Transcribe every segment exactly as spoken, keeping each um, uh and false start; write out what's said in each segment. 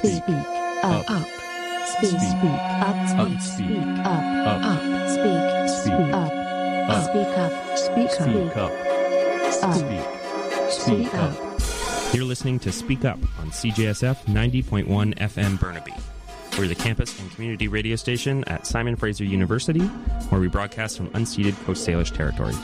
Speak. Up. Up. Speak. Speak. Up. Speak. Speak. Up. Up. Up. Speak. Speak. Up. Up. Speak up. Speak up. Speak up. Speak. Speak up. You're listening to Speak Up on C J S F ninety point one F M Burnaby. We're the campus and community radio station at Simon Fraser University, where we broadcast from unceded Coast Salish territories.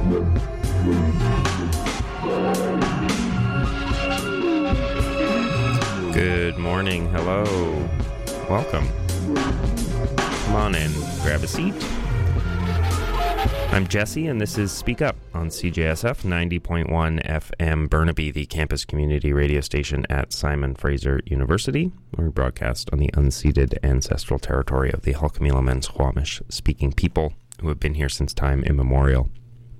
Good morning. Hello. Welcome. Come on in. Grab a seat. I'm Jesse, and this is Speak Up on C J S F ninety point one F M Burnaby, the campus community radio station at Simon Fraser University, where we broadcast on the unceded ancestral territory of the Halkahmi'lem Squamish-speaking people who have been here since time immemorial.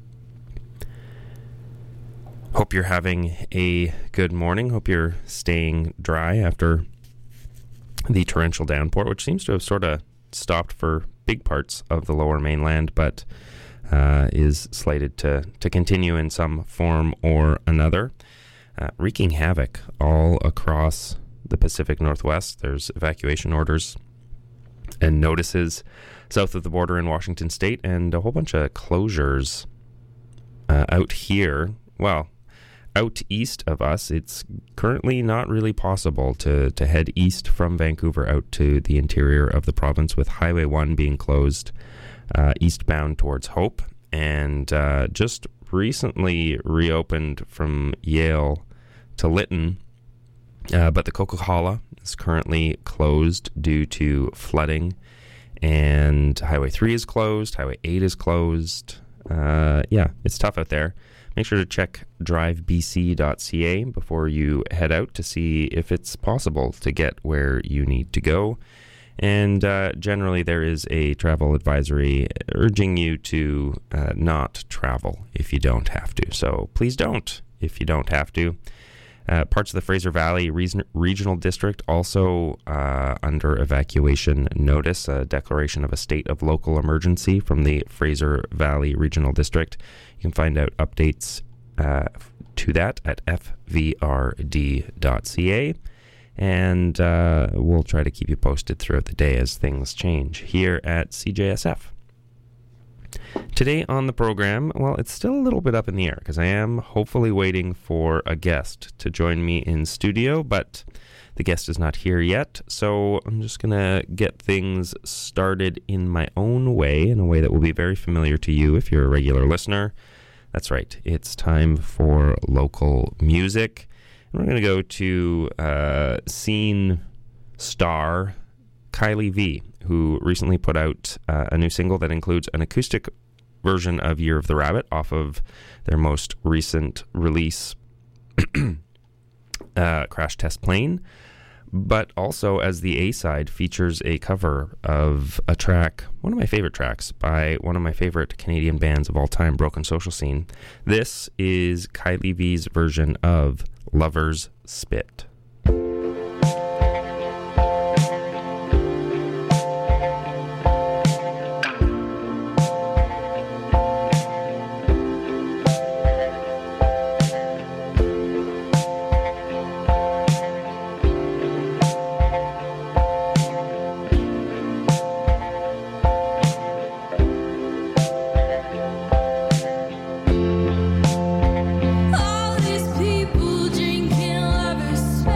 Hope you're having a good morning. Hope you're staying dry after the torrential downpour, which seems to have sort of stopped for big parts of the lower mainland, but Uh, is slated to, to continue in some form or another, uh, wreaking havoc all across the Pacific Northwest. There's evacuation orders and notices south of the border in Washington State, and a whole bunch of closures uh, out here. Well, out east of us, it's currently not really possible to, to head east from Vancouver out to the interior of the province, with Highway one being closed Uh, eastbound towards Hope, and uh, just recently reopened from Yale to Lytton, uh, but the Coquihalla is currently closed due to flooding, and Highway three is closed, Highway eight is closed. Uh, yeah, it's tough out there. Make sure to check drive b c dot c a before you head out to see if it's possible to get where you need to go. And uh, generally, there is a travel advisory urging you to uh, not travel if you don't have to. So please don't if you don't have to. Uh, parts of the Fraser Valley Re- Regional District also uh, under evacuation notice, a declaration of a state of local emergency from the Fraser Valley Regional District. You can find out updates uh, to that at f v r d dot c a. And uh, we'll try to keep you posted throughout the day as things change here at C J S F. Today on the program, well, it's still a little bit up in the air because I am hopefully waiting for a guest to join me in studio, but the guest is not here yet, so I'm just going to get things started in my own way, in a way that will be very familiar to you if you're a regular listener. That's right, it's time for local music. We're going to go to uh, scene star Kylie V, who recently put out uh, a new single that includes an acoustic version of Year of the Rabbit off of their most recent release, uh, Crash Test Plane, but also as the A-side features a cover of a track, one of my favorite tracks, by one of my favorite Canadian bands of all time, Broken Social Scene. This is Kylie V's version of Lover's Spit. All these people drinking lovers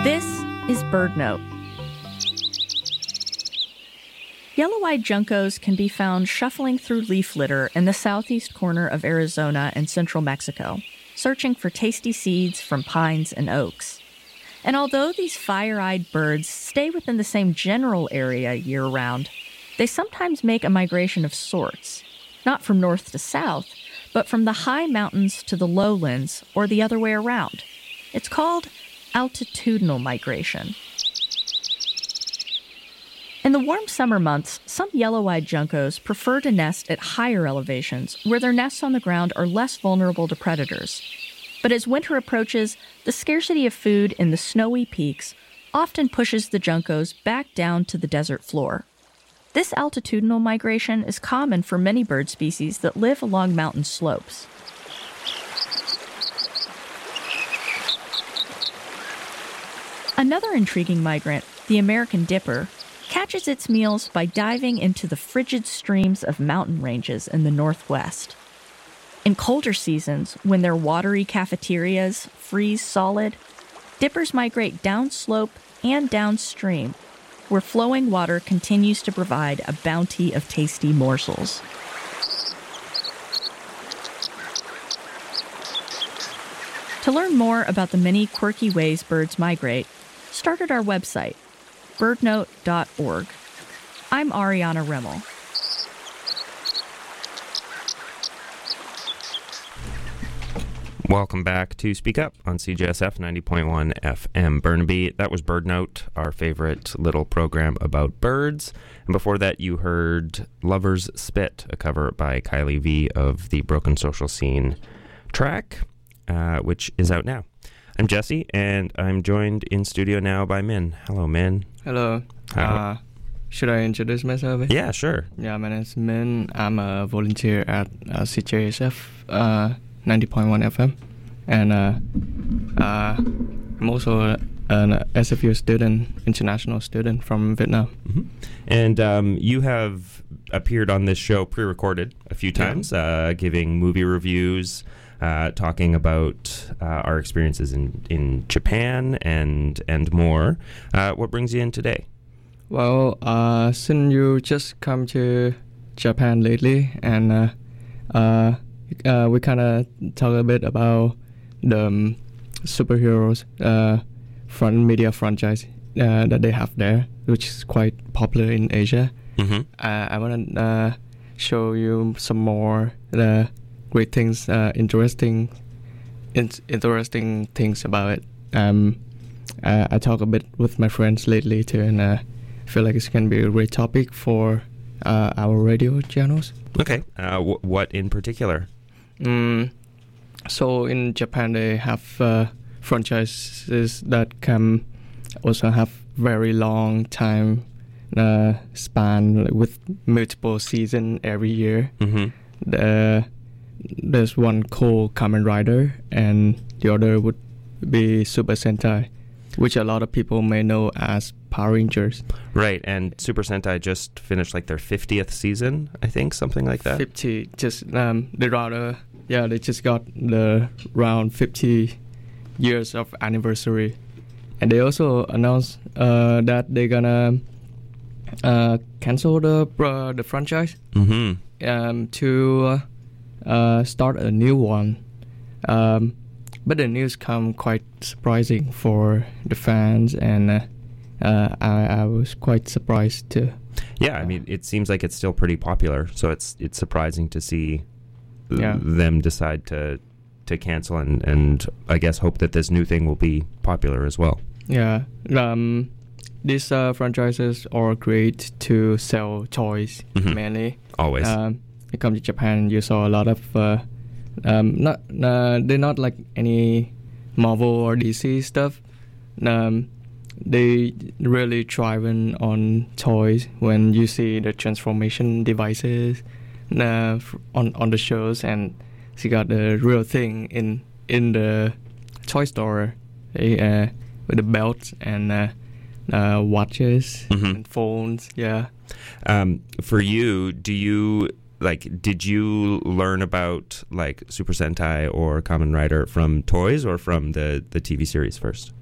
This is BirdNote. Yellow-eyed juncos can be found shuffling through leaf litter in the southeast corner of Arizona and central Mexico, searching for tasty seeds from pines and oaks. And although these fire-eyed birds stay within the same general area year-round, they sometimes make a migration of sorts, not from north to south, but from the high mountains to the lowlands, or the other way around. It's called altitudinal migration. In the warm summer months, some yellow-eyed juncos prefer to nest at higher elevations, where their nests on the ground are less vulnerable to predators. But as winter approaches, the scarcity of food in the snowy peaks often pushes the juncos back down to the desert floor. This altitudinal migration is common for many bird species that live along mountain slopes. Another intriguing migrant, the American dipper, catches its meals by diving into the frigid streams of mountain ranges in the northwest. In colder seasons, when their watery cafeterias freeze solid, dippers migrate downslope and downstream, where flowing water continues to provide a bounty of tasty morsels. To learn more about the many quirky ways birds migrate, start at our website, birdnote dot org. I'm Ariana Rimmel. Welcome back to Speak Up on C J S F ninety point one F M Burnaby. That was BirdNote, our favorite little program about birds. And before that, you heard Lover's Spit, a cover by Kylie V of the Broken Social Scene track, uh, which is out now. I'm Jesse, and I'm joined in studio now by Min. Hello, Min. Hello. Uh, should I introduce myself? Yeah, sure. Yeah, my name is Min. I'm a volunteer at uh, C J S F uh, ninety point one F M. And uh, uh, I'm also an S F U student, international student from Vietnam. Mm-hmm. And um, you have appeared on this show pre-recorded a few times, yeah. uh, giving movie reviews, Uh, talking about uh, our experiences in, in Japan and and more. Uh, what brings you in today? Well, uh, since you just come to Japan lately, and uh, uh, uh, we kind of talk a bit about the um, superheroes uh, front media franchise uh, that they have there, which is quite popular in Asia. Mm-hmm. Uh, I want to uh, show you some more the great things, uh, interesting, in- interesting things about it. Um, uh, I talk a bit with my friends lately too, and uh, I feel like it's going to be a great topic for uh, our radio channels. Okay. Uh, w- what in particular? Mm, so in Japan, they have uh, franchises that can also have very long time uh, span, like with multiple seasons every year. Mm-hmm. The There's one called Kamen Rider, and the other would be Super Sentai, which a lot of people may know as Power Rangers. Right, and Super Sentai just finished like their fiftieth season, I think, something like that. fifty, just um, the rather, yeah, they just got the round fifty years of anniversary, and they also announced uh, that they're gonna uh, cancel the uh, the franchise mm-hmm. um, to. Uh, Uh, start a new one, um, but the news come quite surprising for the fans, and uh, uh, I, I was quite surprised too. Yeah, I mean, it seems like it's still pretty popular, so it's it's surprising to see th- yeah. them decide to to cancel and, and I guess hope that this new thing will be popular as well. Yeah, um, these uh, franchises are great to sell toys mm-hmm. mainly. Always. Um, you come to Japan, you saw a lot of uh, um, not uh, they're not like any Marvel or D C stuff. Um, they really thriving on toys. When you see the transformation devices uh, on on the shows, and she got the real thing in in the toy store uh, with the belts and uh, uh, watches mm-hmm. and phones. Yeah. Um, for you, do you like? Did you learn about like Super Sentai or Kamen Rider from toys or from the, the T V series first?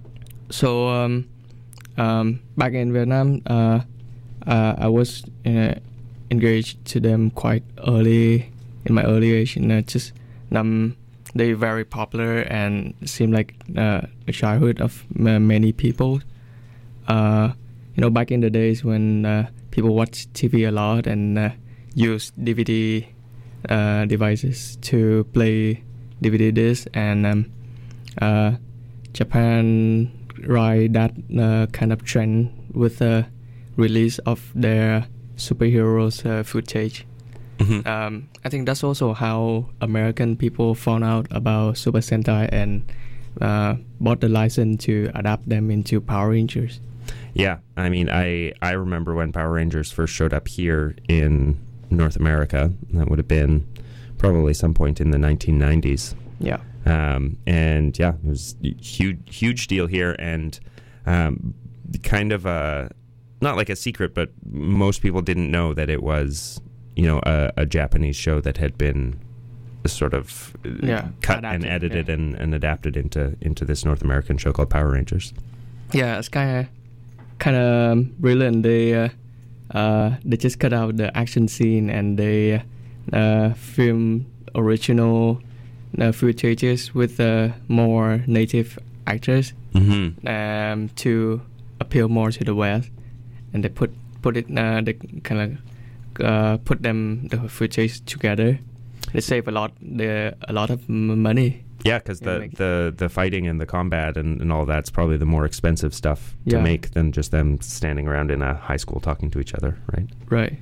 so um, um, back in Vietnam, uh, uh, I was uh, engaged to them quite early in my early age, and uh, just um, they're very popular and seem like uh, a childhood of m- many people. Uh, you know, back in the days when uh, people watch T V a lot and uh, use D V D uh, devices to play D V D discs, and um, uh, Japan ride that uh, kind of trend with the release of their superheroes uh, footage. Mm-hmm. Um, I think that's also how American people found out about Super Sentai and uh, bought the license to adapt them into Power Rangers. Yeah, I mean, I, I remember when Power Rangers first showed up here in North America. That would have been probably some point in the nineteen nineties. Yeah. Um, and yeah, it was a huge, huge deal here, and um, kind of a, not like a secret, but most people didn't know that it was, you know, a, a Japanese show that had been sort of yeah, cut adapted, and edited yeah. and, and adapted into into this North American show called Power Rangers. Yeah, it's kind of kind of brilliant. They uh, uh, they just cut out the action scene and they uh, film original uh, footages with uh, more native actors Mm-hmm. um, to appeal more to the West, and they put put it uh, they kind of uh, put them the footage together. They save a lot the a lot of m- money. Yeah, because Yeah, the, make- the, the fighting and the combat and, and all that's probably the more expensive stuff to Yeah. make than just them standing around in a high school talking to each other, right? Right.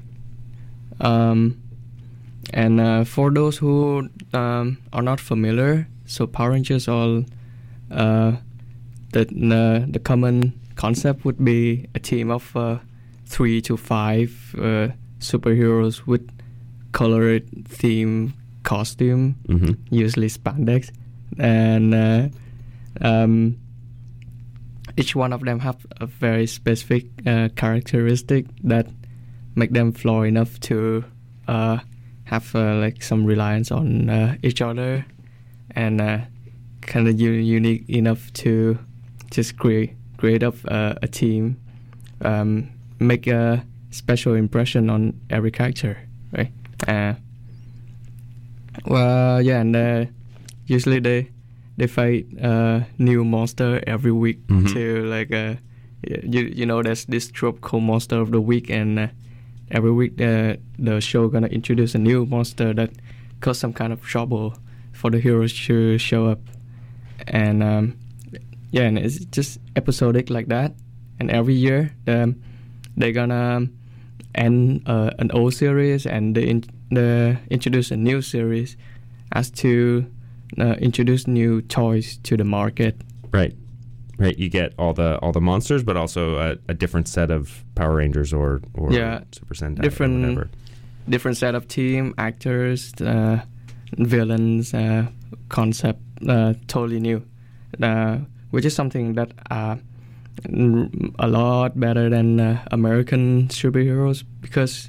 Um, and uh, for those who um, are not familiar, so Power Rangers all uh, the uh, the common concept would be a team of uh, three to five uh, superheroes with colored theme costume, Mm-hmm. usually spandex, and uh, um, each one of them have a very specific uh, characteristic that make them flaw enough to uh, have uh, like some reliance on uh, each other, and uh, kind of u- unique enough to just create create up uh, a team, um, make a special impression on every character, right? Uh, well, yeah, and uh, usually they they fight uh, new monster every week Mhm. to like uh, you you know there's this trope called Monster of the Week, and uh, every week uh, the show gonna introduce a new monster that cause some kind of trouble for the heroes to show up, and um, yeah, and it's just episodic like that, and every year um, they're gonna end uh, an old series and they in, the introduce a new series as to uh, introduce new toys to the market. Right, right. You get all the all the monsters, but also a, a different set of Power Rangers or or Yeah, Super Sentai, different- or whatever. Different set of team, actors, uh, villains, uh, concept, uh, totally new, uh, which is something that uh, n- a lot better than uh, American superheroes, because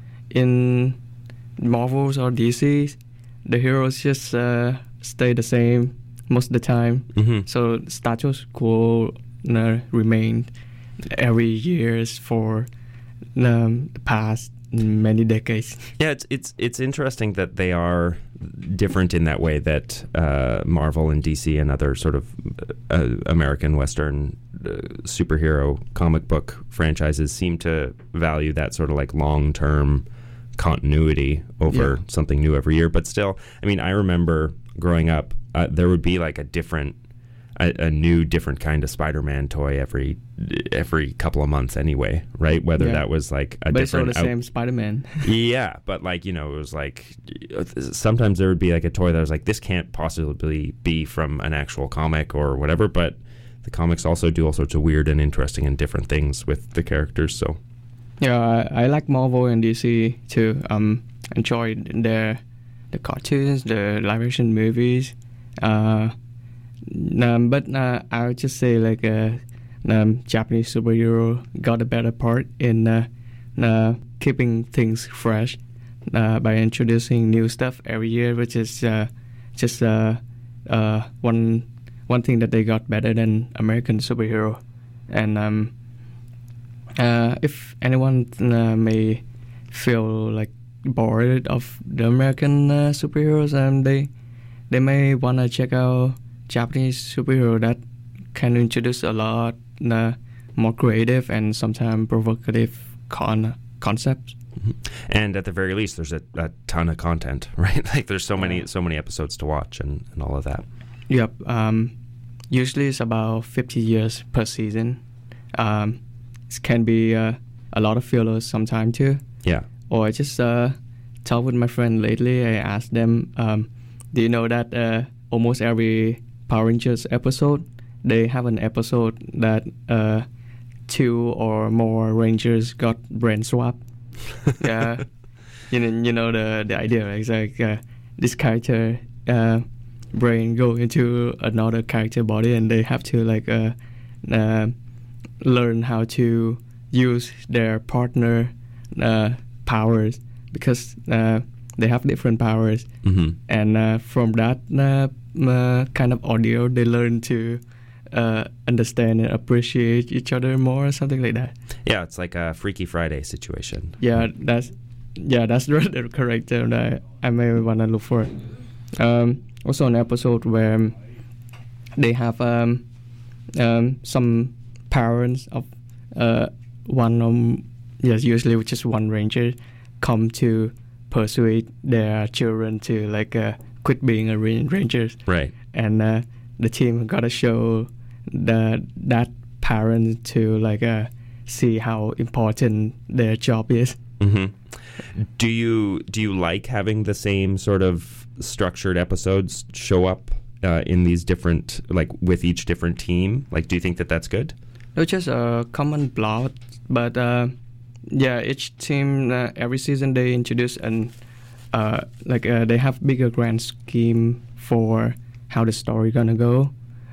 in Marvels or D C, the heroes just uh, stay the same most of the time. Mm-hmm. So status quo uh, remained every years for um, the past many decades. Yeah, it's it's it's interesting that they are different in that way, that uh, Marvel and D C and other sort of uh, American Western uh, superhero comic book franchises seem to value that sort of like long-term continuity over Yeah. something new every year. But still, I mean, I remember growing up, uh, there would be like a different, a, a new, different kind of Spider-Man toy every every couple of months anyway, right? Whether Yeah. that was like a But it's all different the out- same Spider-Man. yeah, but like, you know, it was like sometimes there would be like a toy that was like, this can't possibly be from an actual comic or whatever, but the comics also do all sorts of weird and interesting and different things with the characters. So Yeah, I, I like Marvel and D C too. Um, enjoy their the cartoons, the live action movies. Uh, um, but uh, I would just say like uh, um, Japanese superhero got a better part in uh, uh, keeping things fresh uh, by introducing new stuff every year, which is uh, just uh, uh, one one thing that they got better than American superhero. And um, uh, if anyone uh, may feel like bored of the American uh, superheroes, um, they they may want to check out Japanese superhero that can introduce a lot uh, more creative and sometimes provocative con- concepts. Mm-hmm. And at the very least, there's a, a ton of content, right? Like there's so many so many episodes to watch and, and all of that. Yep. Um, usually it's about fifty years per season. Um, it can be uh, a lot of fillers sometimes too. Yeah. Or I just uh, talk with my friend lately. I asked them, um, do you know that uh, almost every Power Rangers episode, they have an episode that uh, two or more Rangers got brain swap. Yeah, you know, you know the the idea. Right? It's like uh, this character uh, brain go into another character body, and they have to like uh, uh, learn how to use their partner uh, powers because uh, they have different powers, mm-hmm. and uh, from that uh, uh, kind of audio, they learn to uh, understand and appreciate each other more, or something like that. Yeah, it's like a Freaky Friday situation. Yeah, that's yeah, that's the, the correct term that I may want to look for. Um, also, an episode where they have um, um, some parents of uh, one um, yes, usually just one ranger come to persuade their children to like uh, quit being a rangers. Right. And uh, the team got to show the that parent to like uh, see how important their job is. Mm-hmm. Do you do you like having the same sort of structured episodes show up uh, in these different, like with each different team? Like, do you think that that's good? It's just a common plot, but uh, yeah, each team uh, every season they introduce and uh, like uh, they have bigger grand scheme for how the story gonna go.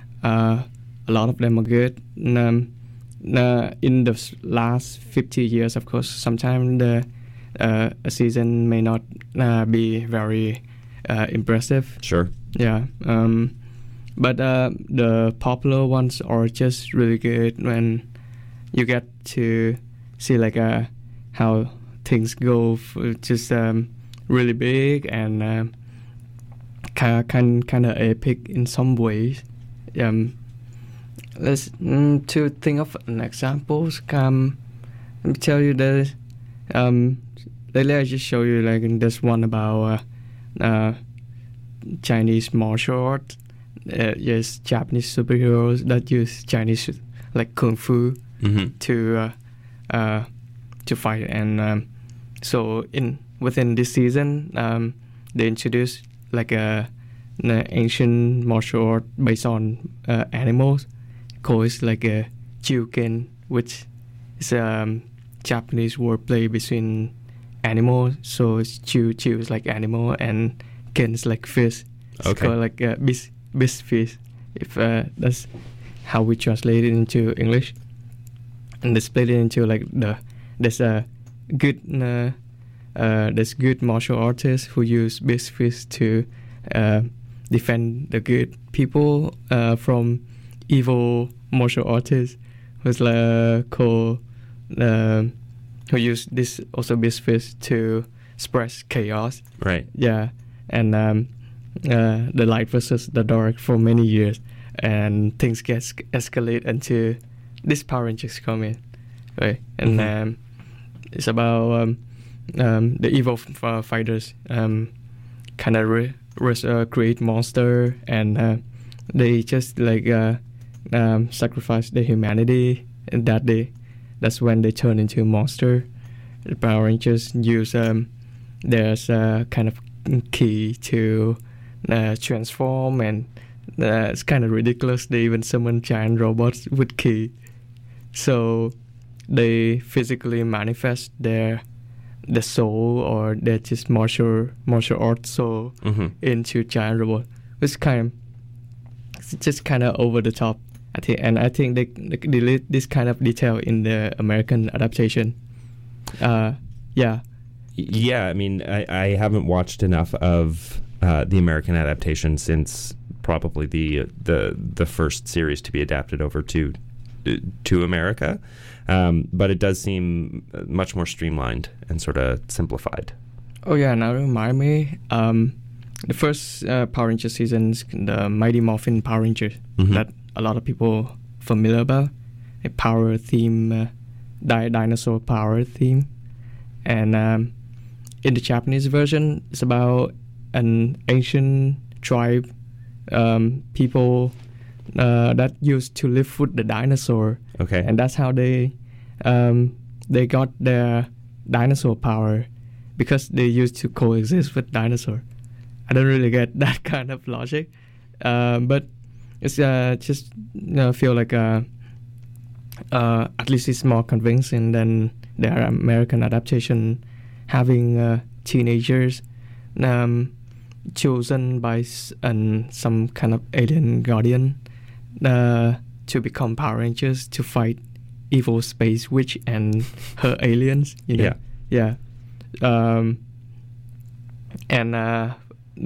Uh, a lot of them are good. And, um, uh, in the last fifty years, of course, sometimes the uh, a season may not uh, be very uh, impressive. Sure. Yeah. Um, but uh, the popular ones are just really good when you get to see like uh, how things go, f- just um, really big and uh, kind kind of epic in some ways. Um, let's mm, to think of an examples. Um, let me tell you this. Um, lately, I just show you like this one about uh, uh, Chinese martial art. Uh, yes, Japanese superheroes that use Chinese like kung fu mm-hmm. to uh, uh, to fight, and um, so in within this season, um, they introduced like a an ancient martial art based on uh, animals, called like a Jiuken, which is a um, Japanese wordplay between animals. So it's Jiu Jiu is like animal and Ken is like fish. It's okay. called like a bis bis fish. If uh, that's how we translate it into English, and they split it into like the there's a good uh, uh, there's good martial artists who use bis fish to uh, defend the good people uh, from evil martial artists who's like called uh, who use this also bis fish to spread chaos. Right. Yeah, and um, uh, the light versus the dark for many years, and things get escalate until this Power Rangers come in, right? And mm-hmm. um, it's about um, um, the evil f- uh, fighters um, kind of re- re- uh, create monster, and uh, they just like uh, um, sacrifice their humanity, and that day, that's when they turn into a monster. The Power Rangers use um, there's a kind of key to uh, transform, and uh, it's kind of ridiculous. They even summon giant robots with key, so they physically manifest their the soul or their just martial martial arts soul mm-hmm. into giant robot. It's kind of it's just kind of over the top, I think, and I think they, they delete this kind of detail in the American adaptation. Uh, yeah. Yeah, I mean, I, I haven't watched enough of uh, the American adaptation since probably the the the first series to be adapted over to to America. Um, but it does seem much more streamlined and sort of simplified. Oh yeah, now remind me. Um, the first uh, Power Rangers seasons, the Mighty Morphin Power Rangers, Mm-hmm. that a lot of people familiar about, a power theme, uh, di- dinosaur power theme, and um, in the Japanese version, it's about an ancient tribe, um, people uh, that used to live with the dinosaur. Okay. And that's how they um, they got their dinosaur power, because they used to coexist with dinosaur. I don't really get that kind of logic, um, but it's uh, just you know, feel like uh, uh, at least it's more convincing than their American adaptation, having uh, teenagers um, chosen by s- an, some kind of alien guardian uh, to become Power Rangers to fight evil space witch and her aliens. You know? Yeah. Yeah. Um, and uh,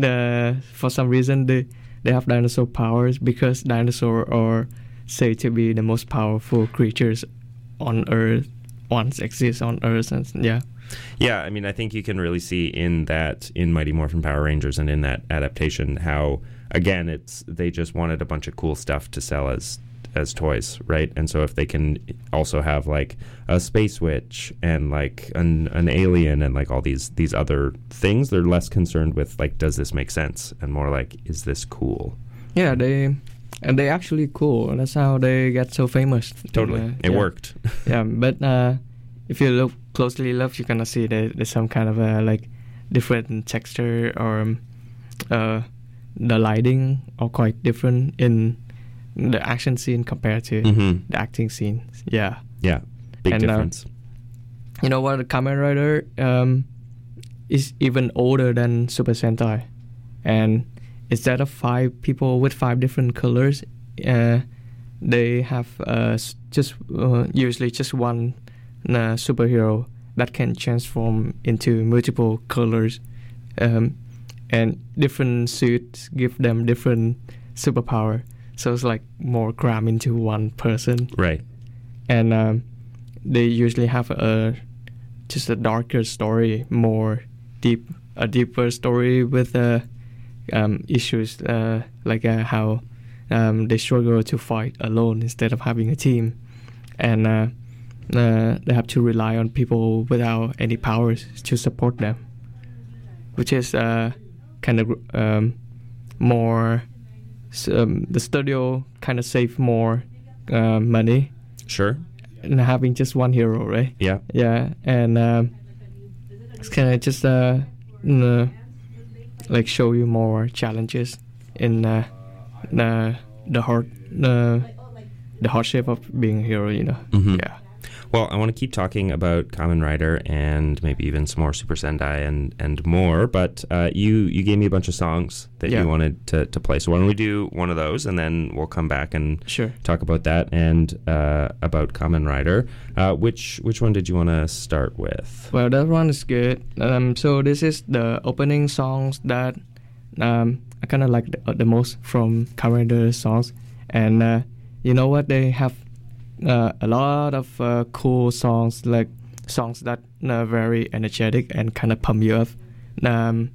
the for some reason they they have dinosaur powers, because dinosaurs are said to be the most powerful creatures on Earth, once exist on Earth. And yeah. Yeah, I mean, I think you can really see in that, in Mighty Morphin Power Rangers and in that adaptation, how, again, it's they just wanted a bunch of cool stuff to sell as as toys, right? And so if they can also have like a space witch and like an an alien and like all these these other things, they're less concerned with like, does this make sense, and more like, is this cool? Yeah, they and they actually cool. That's how they get so famous. Totally, Uh, it yeah. worked. Yeah, but uh, if you look closely enough, you're gonna see that there's some kind of a like different texture, or um, uh, the lighting are quite different in the action scene compared to Mm-hmm. the acting scene. Yeah, Yeah, big And, uh, difference. you know what? The Kamen Rider um, is even older than Super Sentai, and instead of five people with five different colors, uh, they have uh, s- just uh, usually just one uh, superhero that can transform into multiple colors, um, and different suits give them different superpower. So it's like more crammed into one person, Right. and um, they usually have a just a darker story, more deep, a deeper story with uh, um, issues uh, like uh, how um, they struggle to fight alone instead of having a team, and uh, uh, they have to rely on people without any powers to support them, which is uh, kind of um, more. Um, the studio kind of save more uh, money Sure. and having just one hero, right? Yeah. Yeah, and um, it's kind of just uh, n- uh, like show you more challenges in uh, the the hard uh, the hardship of being a hero, you know. Mhm. Yeah. Well, I want to keep talking about Kamen Rider and maybe even some more Super Sentai and, and more, but uh, you, you gave me a bunch of songs that Yeah. you wanted to, to play. So why don't we do one of those, and then we'll come back and Sure. talk about that and uh, about Kamen Rider. Uh, which which one did you want to start with? Well, that one is good. Um, so this is the opening songs that um, I kind of like the, the most from Kamen Rider songs, and uh, you know what? They have uh, a lot of uh, cool songs, like songs that are very energetic and kind of pump you up. Um,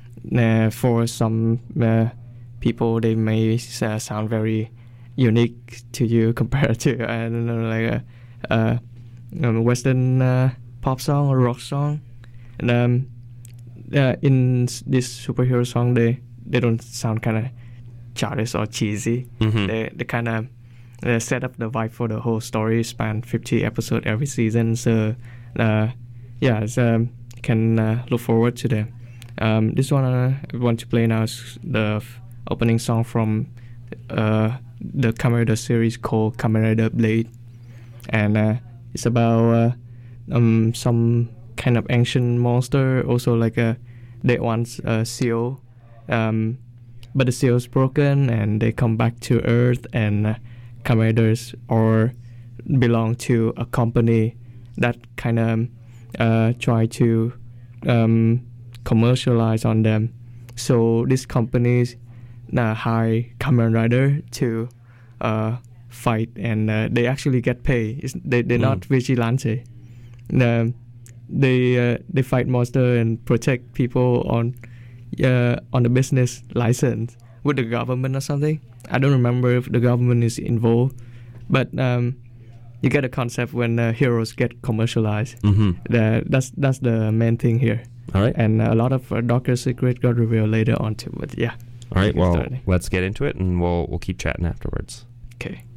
uh, for some uh, people, they may uh, sound very unique to you compared to I don't know, like a, a, a Western uh, pop song or rock song. And um, uh, in s- this superhero song, they they don't sound kind of childish or cheesy. Mhm. They they kind of uh, set up the vibe for the whole story. Span fifty episodes every season, so uh, yeah, it's, um, you can uh, look forward to them. Um, this one uh, I want to play now is the f- opening song from uh, the Kamen Rider series called Kamen Rider Blade, and uh, it's about uh, um, some kind of ancient monster, also like a they once a seal, um, but the seal is broken and they come back to Earth, and uh, Kamen Riders or belong to a company that kind of uh, try to um, commercialize on them. So these companies uh, hire Kamen Rider to uh, fight, and uh, they actually get paid. It's, they they're mm. not vigilante. Uh, they uh, they fight monster and protect people on uh, on the business license with the government or something. I don't remember if the government is involved, but um, you get a concept when uh, heroes get commercialized. Mm-hmm. The, that's that's the main thing here. All right, and a lot of uh, darker secret got revealed later on too. But yeah. All right. Well, let's get into it, and we'll we'll keep chatting afterwards. Okay.